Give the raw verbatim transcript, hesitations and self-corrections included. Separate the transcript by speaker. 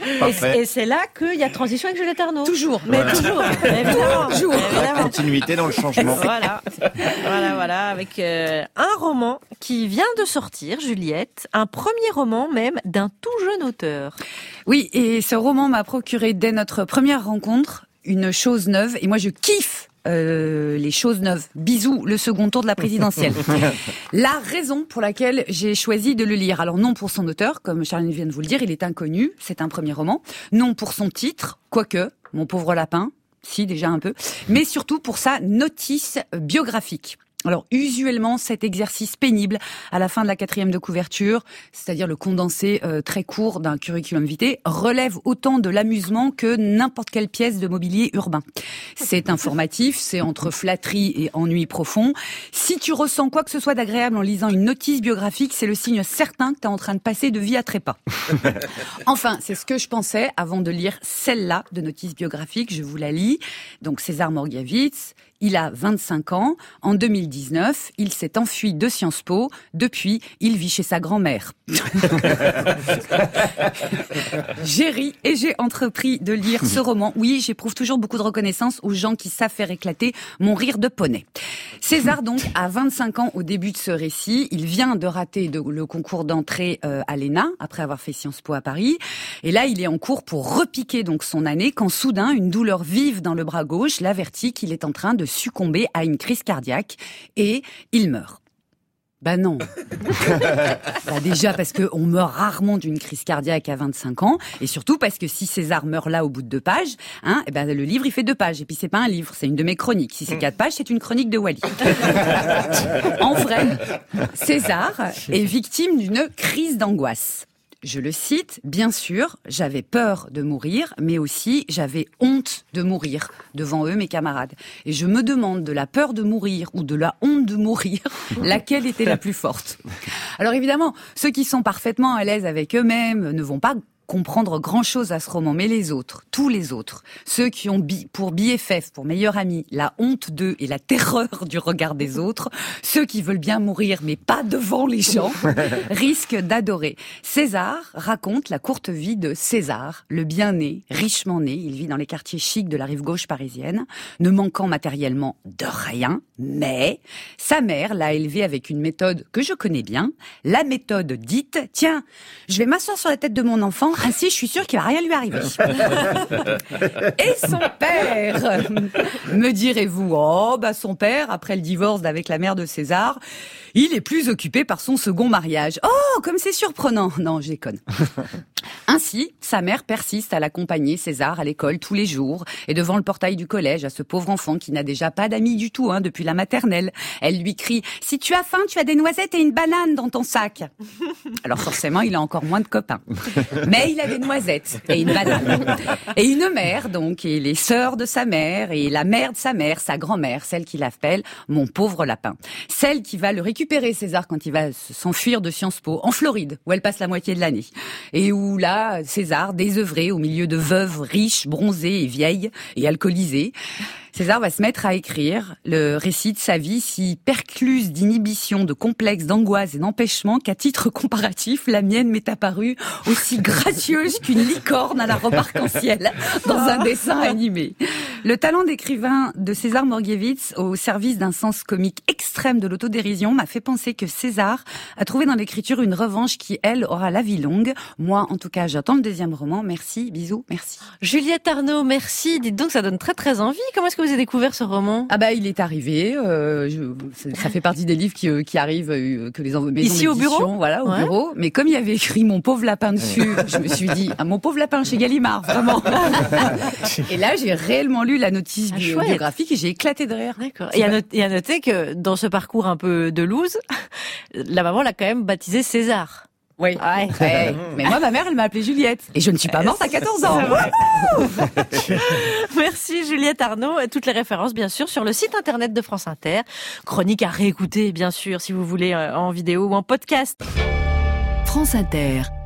Speaker 1: Et, et c'est là qu'il y a transition avec Juliette Arnaud.
Speaker 2: Toujours.
Speaker 1: Mais voilà. toujours. Évidemment.
Speaker 2: Toujours.
Speaker 1: Évidemment.
Speaker 3: Continuité dans le changement.
Speaker 1: Voilà. Voilà, voilà. Avec euh, un roman qui vient de sortir, Juliette. Un premier roman même d'un tout jeune auteur.
Speaker 2: Oui, et ce roman m'a procuré dès notre première rencontre une chose neuve. Et moi, je kiffe Euh, les choses neuves. Bisous, le second tour de la présidentielle. La raison pour laquelle j'ai choisi de le lire. Alors non pour son auteur, comme Charline vient de vous le dire, il est inconnu, c'est un premier roman. Non pour son titre, quoique, Mon pauvre lapin, si déjà un peu. Mais surtout pour sa notice biographique. Alors, usuellement, cet exercice pénible à la fin de la quatrième de couverture, c'est-à-dire le condensé euh, très court d'un curriculum vitae, relève autant de l'amusement que n'importe quelle pièce de mobilier urbain. C'est informatif, c'est entre flatterie et ennui profond. Si tu ressens quoi que ce soit d'agréable en lisant une notice biographique, c'est le signe certain que tu es en train de passer de vie à trépas. Enfin, c'est ce que je pensais avant de lire celle-là de notice biographique. Je vous la lis. Donc, César Morgiavits. Il a vingt-cinq ans. En deux mille dix-neuf, il s'est enfui de Sciences Po. Depuis, il vit chez sa grand-mère. J'ai ri et j'ai entrepris de lire ce roman. Oui, j'éprouve toujours beaucoup de reconnaissance aux gens qui savent faire éclater mon rire de poney. César, donc, a vingt-cinq ans au début de ce récit. Il vient de rater de, le concours d'entrée euh, à l'E N A, après avoir fait Sciences Po à Paris. Et là, il est en cours pour repiquer donc son année, quand soudain, une douleur vive dans le bras gauche l'avertit qu'il est en train de succomber à une crise cardiaque et il meurt. Bah non. Bah déjà parce que on meurt rarement d'une crise cardiaque à vingt-cinq ans, et surtout parce que si César meurt là au bout de deux pages, hein, et ben le livre il fait deux pages, et puis c'est pas un livre, c'est une de mes chroniques. Si c'est quatre pages, c'est une chronique de Wally. En vrai, César est victime d'une crise d'angoisse. Je le cite, bien sûr, j'avais peur de mourir, mais aussi j'avais honte de mourir devant eux, mes camarades. Et je me demande de la peur de mourir ou de la honte de mourir, laquelle était la plus forte. Alors évidemment, ceux qui sont parfaitement à l'aise avec eux-mêmes ne vont pas comprendre grand-chose à ce roman, mais les autres, tous les autres, ceux qui ont bi- pour B F F, pour meilleur ami, la honte d'eux et la terreur du regard des autres, ceux qui veulent bien mourir mais pas devant les gens, risquent d'adorer. César raconte la courte vie de César, le bien-né, richement né, il vit dans les quartiers chics de la rive gauche parisienne, ne manquant matériellement de rien, mais sa mère l'a élevé avec une méthode que je connais bien, la méthode dite « Tiens, je vais m'asseoir sur la tête de mon enfant, ainsi, je suis sûre qu'il va rien lui arriver. » Et son père, me direz-vous, oh, bah son père, après le divorce avec la mère de César, il est plus occupé par son second mariage. Oh, comme c'est surprenant. Non, je déconne. Ainsi, sa mère persiste à l'accompagner, César, à l'école tous les jours, et devant le portail du collège, à ce pauvre enfant qui n'a déjà pas d'amis du tout, hein, depuis la maternelle. Elle lui crie « Si tu as faim, tu as des noisettes et une banane dans ton sac. » Alors forcément, il a encore moins de copains. Mais il a des noisettes et une banane. Et une mère, donc, et les sœurs de sa mère, et la mère de sa mère, sa grand-mère, celle qu'il appelle « mon pauvre lapin ». Celle qui va le récupérer, César, quand il va s'enfuir de Sciences Po, en Floride, où elle passe la moitié de l'année. Et où là, César, désœuvré, au milieu de veuves riches, bronzées et vieilles, et alcoolisées, César va se mettre à écrire le récit de sa vie si percluse d'inhibition, de complexes, d'angoisse et d'empêchement qu'à titre comparatif, la mienne m'est apparue aussi gracieuse qu'une licorne à la robe arc-en-ciel dans un dessin animé. Le talent d'écrivain de César Morgiavits au service d'un sens comique extrême de l'autodérision m'a fait penser que César a trouvé dans l'écriture une revanche qui, elle, aura la vie longue. Moi, en tout cas, j'attends le deuxième roman. Merci, bisous, merci.
Speaker 1: Juliette Arnaud, merci. Dites donc, ça donne très très envie. Comment est-ce que vous avez découvert ce roman?
Speaker 2: Ah bah il est arrivé. Euh, je, ça fait partie des livres qui, euh, qui arrivent euh, que les maisons
Speaker 1: ici au bureau,
Speaker 2: voilà, au
Speaker 1: ouais.
Speaker 2: bureau. Mais comme il y avait écrit Mon pauvre lapin dessus, je me suis dit ah, mon pauvre lapin chez Gallimard, vraiment. Et là j'ai réellement lu la notice
Speaker 1: ah,
Speaker 2: biographique et j'ai éclaté de rire.
Speaker 1: D'accord. Et à, not- et à noter que dans ce parcours un peu de loose, la maman l'a quand même baptisé César.
Speaker 2: Oui. Ouais. Ouais. Mais moi, ma mère, elle m'a appelée Juliette. Et je ne suis pas morte à quatorze ans.
Speaker 1: Merci Juliette Arnaud. Toutes les références, bien sûr, sur le site internet de France Inter. Chronique à réécouter, bien sûr, si vous voulez, en vidéo ou en podcast.
Speaker 4: France Inter.